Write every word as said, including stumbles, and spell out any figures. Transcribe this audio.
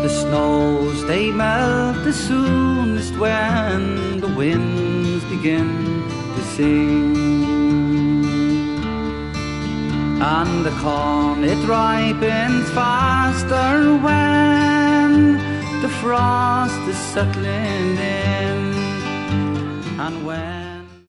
the snows they melt the soonest when the winds begin to sing. And the corn it ripens faster when the frost is settling in, and when